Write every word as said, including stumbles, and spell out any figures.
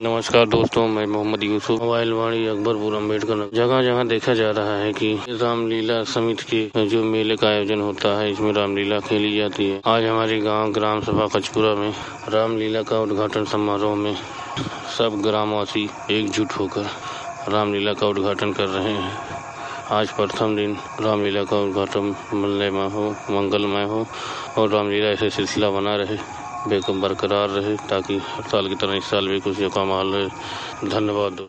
नमस्कार दोस्तों, मैं मोहम्मद यूसुफ। मोबाइल वाणी अकबरपुर अम्बेडकर नगर। जगह जगह देखा जा रहा है कि रामलीला समिति के जो मेले का आयोजन होता है, इसमें रामलीला खेली जाती है। आज हमारे गांव ग्राम सभा कचपुरा में रामलीला का उद्घाटन समारोह में सब ग्रामवासी एकजुट होकर रामलीला का उद्घाटन कर रहे हैं। आज प्रथम दिन रामलीला का उद्घाटन मंगलमय हो मंगलमय हो और रामलीला ऐसे सिलसिला बना रहे, बेकम बरकरार रहे, ताकि हर साल की तरह इस साल भी खुशियों का माहौल रहे। धन्यवाद।